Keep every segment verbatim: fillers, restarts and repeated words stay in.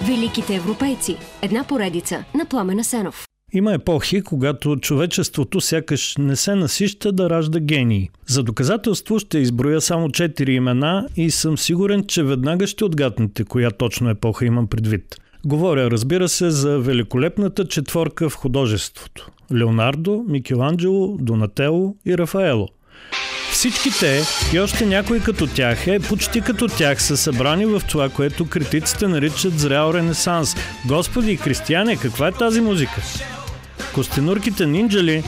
Великите европейци. Една поредица на Пламен Асенов. Има епохи, когато човечеството сякаш не се насища да ражда гении. За доказателство ще изброя само четири имена и съм сигурен, че веднага ще отгаднете коя точно епоха имам предвид. Говоря, разбира се, за великолепната четворка в художеството. Леонардо, Микеланджело, Донателло и Рафаело. Всички те и още някои като тях, е почти като тях, са събрани в това, което критиците наричат зрял ренесанс. Господи, християне, каква е тази музика? Костенурките нинджа ли?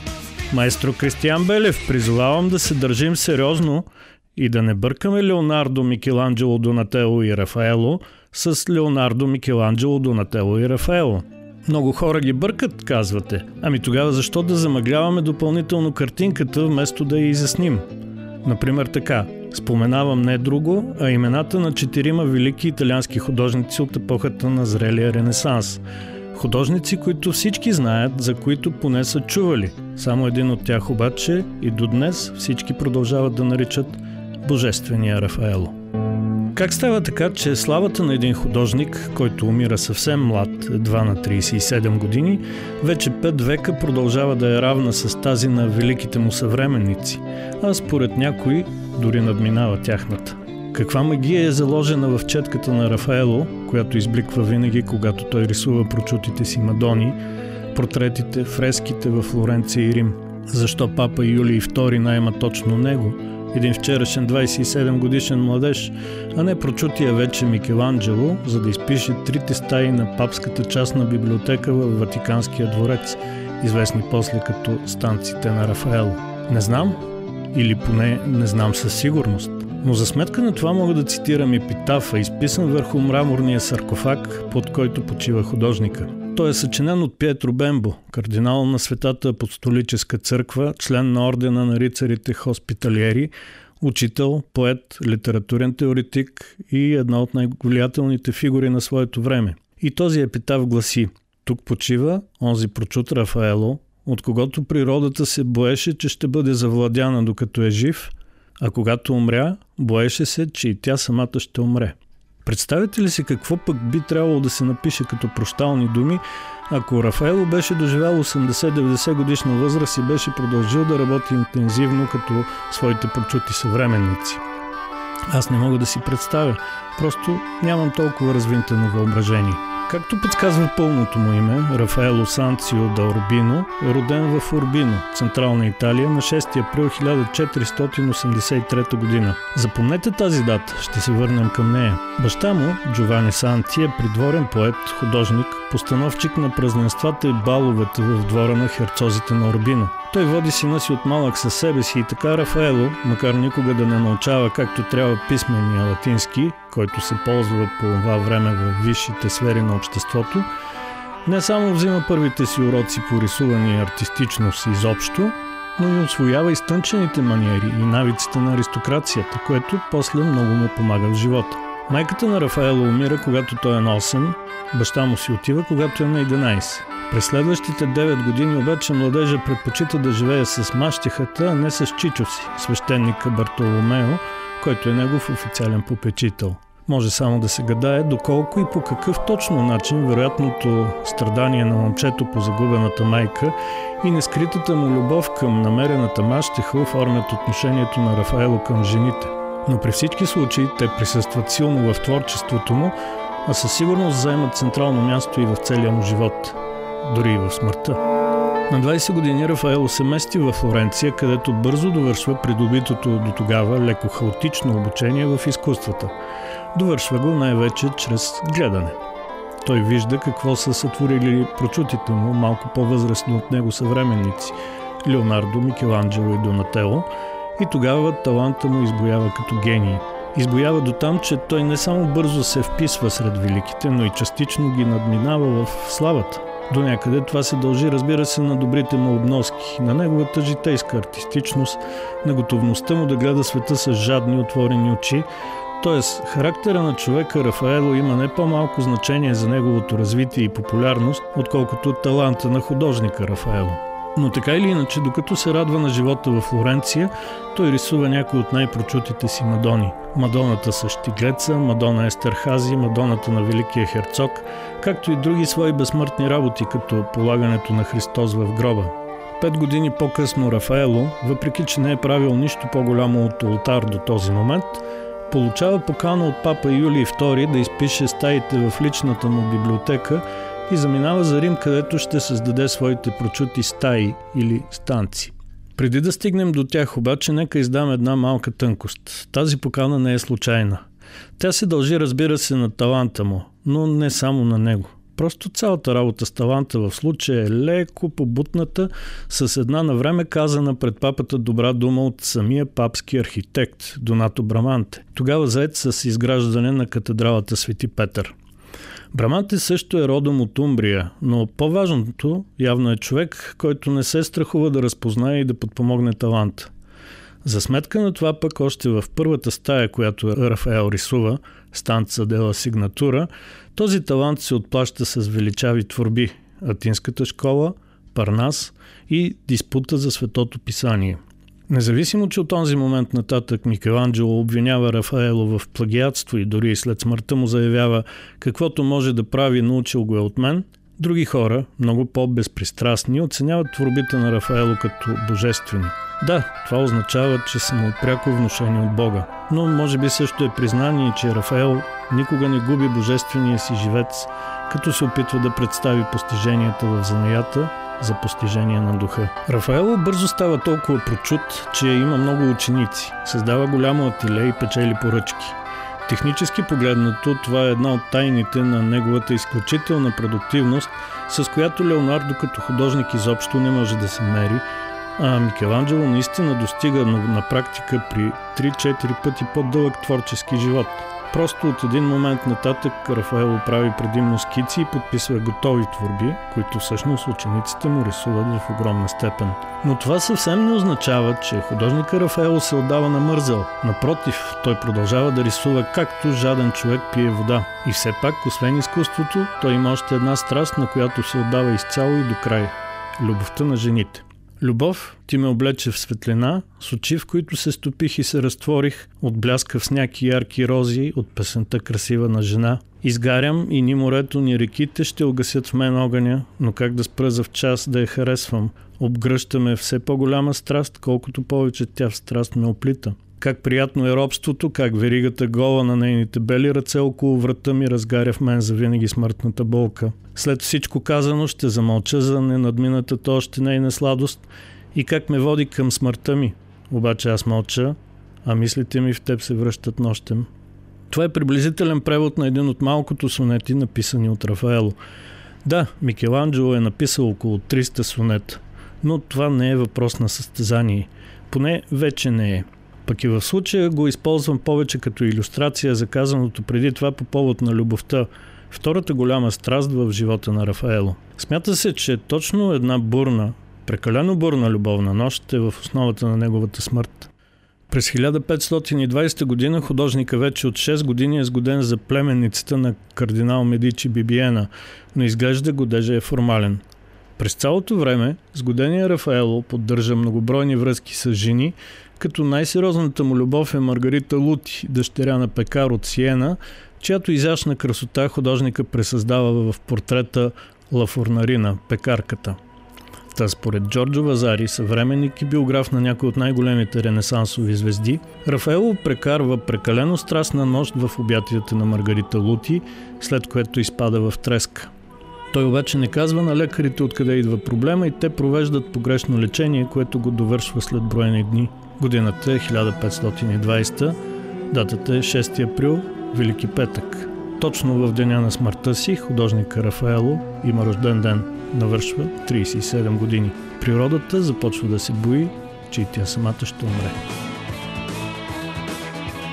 Маестро Кристиян Белев, призовавам да се държим сериозно и да не бъркаме Леонардо, Микеланджело, Донателло и Рафаело с Леонардо, Микеланджело, Донателло и Рафаело. Много хора ги бъркат, казвате. Ами тогава защо да замъгляваме допълнително картинката, вместо да я изясним? Например така. Споменавам не друго, а имената на четирима велики италиански художници от епохата на зрелия ренесанс. Художници, които всички знаят, за които поне са чували. Само един от тях обаче и до днес всички продължават да наричат Божествения Рафаело. Как става така, че славата на един художник, който умира съвсем млад, едва на трийсет и седем години, вече пет века продължава да е равна с тази на великите му съвременници, а според някои дори надминава тяхната? Каква магия е заложена в четката на Рафаело, която избликва винаги, когато той рисува прочутите си Мадони, портретите, фреските във Флоренция и Рим? Защо папа Юлий втори наема точно него, един вчерашен двайсет и седем годишен младеж, а не прочутия вече Микеланджело, за да изпише трите стаи на папската частна библиотека в Ватиканския дворец, известни после като станците на Рафаело? Не знам, или поне не знам със сигурност. Но за сметка на това мога да цитирам епитафа, изписан върху мраморния саркофаг, под който почива художника. Той е съчинен от Пиетро Бембо, кардинал на Светата апостолическа църква, член на ордена на рицарите Хоспиталиери, учител, поет, литературен теоретик и една от най-влиятелните фигури на своето време. И този епитаф гласи: тук почива онзи прочут Рафаело, от когото природата се боеше, че ще бъде завладяна докато е жив, а когато умря, боеше се, че и тя самата ще умре. Представете ли си какво пък би трябвало да се напише като прощални думи, ако Рафаело беше доживял осемдесет-деветдесет годишна възраст и беше продължил да работи интензивно като своите прочути съвременници? Аз не мога да си представя, просто нямам толкова развинтено въображение. Както подсказва пълното му име, Рафаело Санцио да Урбино е роден в Урбино, Централна Италия, на шести април хиляда четиристотин осемдесет и трета година. Запомнете тази дата, ще се върнем към нея. Баща му, Джовани Санти, е придворен поет, художник, постановчик на празненствата и баловете в двора на херцозите на Урбино. Той води сина си от малък със себе си и така Рафаело, макар никога да не научава както трябва писмения латински, който се ползва по това време в висшите сфери на обществото, не само взима първите си уроци по рисуване и артистичност изобщо, но и усвоява изтънчените маниери и навиците на аристокрацията, което после много му помага в живота. Майката на Рафаело умира, когато той е на осем, баща му си отива, когато е на единайсет. През следващите девет години обаче младежа предпочита да живее с мащехата, а не с чичо си, свещеника Бартоломео, който е негов официален попечител. Може само да се гадае доколко и по какъв точно начин вероятното страдание на момчето по загубената майка и нескритата му любов към намерената мащеха оформят отношението на Рафаело към жените. Но при всички случаи те присъстват силно в творчеството му, а със сигурност заемат централно място и в целия му живот, дори и в смъртта. На двайсет години Рафаело се мести във Флоренция, където бързо довършва придобитото до тогава леко хаотично обучение в изкуствата. Довършва го най-вече чрез гледане. Той вижда какво са сътворили прочутите му малко по-възрастни от него съвременници – Леонардо, Микеланджело и Донателло, и тогава таланта му избуява като гений. Избуява до там, че той не само бързо се вписва сред великите, но и частично ги надминава в славата. До някъде това се дължи, разбира се, на добрите му обноски, на неговата житейска артистичност, на готовността му да гледа света с жадни отворени очи. Тоест, характера на човека Рафаело има не по-малко значение за неговото развитие и популярност, отколкото таланта на художника Рафаело. Но така или иначе, докато се радва на живота във Флоренция, той рисува някои от най-прочутите си Мадони. Мадоната с Щиглеца, Мадона Естерхази, Мадоната на Великия херцог, както и други свои безсмъртни работи, като полагането на Христос в гроба. Пет години по-късно Рафаело, въпреки че не е правил нищо по-голямо от олтар до този момент, получава покана от папа Юлий втори да изпише стаите в личната му библиотека и заминава за Рим, където ще създаде своите прочути стаи или станци. Преди да стигнем до тях обаче, нека издам една малка тънкост. Тази покана не е случайна. Тя се дължи, разбира се, на таланта му, но не само на него. Просто цялата работа с таланта в случая е леко побутната с една навреме казана пред папата добра дума от самия папски архитект Донато Браманте, тогава зает с изграждане на катедралата Свети Петър. Браманте също е родом от Умбрия, но по-важното явно е човек, който не се страхува да разпознае и да подпомогне таланта. За сметка на това пък още в първата стая, която Рафаел рисува, Станца дела Сигнатура, този талант се отплаща с величави творби – Атинската школа, Парнас и Диспута за Светото писание. Независимо, че от този момент нататък Микеланджело обвинява Рафаело в плагиатство и дори след смъртта му заявява каквото може да прави, научил го е от мен, други хора, много по-безпристрастни, оценяват творбите на Рафаело като божествени. Да, това означава, че са му пряко внушени от Бога. Но може би също е признание, че Рафаел никога не губи божествения си живец, като се опитва да представи постиженията в занаята за постижение на духа. Рафаело бързо става толкова прочут, че има много ученици, създава голямо ателие и печели поръчки. Технически погледнато, това е една от тайните на неговата изключителна продуктивност, с която Леонардо като художник изобщо не може да се мери, а Микеланджело наистина достига на практика при три-четири пъти по-дълъг творчески живот. Просто от един момент нататък Рафаело прави предимно скици и подписва готови творби, които всъщност учениците му рисуват в огромна степен. Но това съвсем не означава, че художника Рафаело се отдава на мързел. Напротив, той продължава да рисува както жаден човек пие вода. И все пак, освен изкуството, той има още една страст, на която се отдава изцяло и до край – любовта на жените. Любов, ти ме облече в светлина, с очи, в които се стопих и се разтворих, от бляска в сняг и ярки рози, от песента красива на жена. Изгарям и ни морето, ни реките ще угасят в мен огъня, но как да спра за в час да я харесвам? Обгръщаме все по-голяма страст, колкото повече тя в страст ме оплита. Как приятно е робството, как веригата гола на нейните бели ръце около врата ми разгаря в мен завинаги смъртната болка. След всичко казано ще замълча за ненадминатата още нейна сладост и как ме води към смъртта ми. Обаче аз мълча, а мислите ми в теб се връщат нощем. Това е приблизителен превод на един от малкото сонети, написани от Рафаело. Да, Микеланджело е написал около триста сонета, но това не е въпрос на състезание. Поне вече не е. Пък и в случая го използвам повече като илюстрация за казаното преди това по повод на любовта, втората голяма страст в живота на Рафаело. Смята се, че точно една бурна, прекалено бурна любовна нощ е в основата на неговата смърт. През хиляда петстотин и двадесета година художника вече от шест години е сгоден за племенницата на кардинал Медичи Бибиена, но изглежда годежа е формален. През цялото време сгодения Рафаело поддържа многобройни връзки с жени, като най-сериозната му любов е Маргарита Лути, дъщеря на пекар от Сиена, чиято изящна красота художника пресъздава в портрета Ла Фурнарина, пекарката. Та според Джорджо Вазари, съвременник и биограф на някои от най-големите ренесансови звезди, Рафаело прекарва прекалено страстна нощ в обятията на Маргарита Лути, след което изпада в треска. Той обаче не казва на лекарите откъде идва проблема и те провеждат погрешно лечение, което го довършва след броени дни. Годината е хиляда петстотин и двадесета, датата е шести април, Велики петък. Точно в деня на смъртта си художника Рафаело има рожден ден, навършва тридесет и седем години. Природата започва да се бои, че и тя самата ще умре.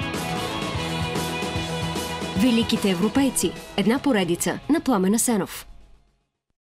Великите европейци. Една поредица на Пламен Асенов.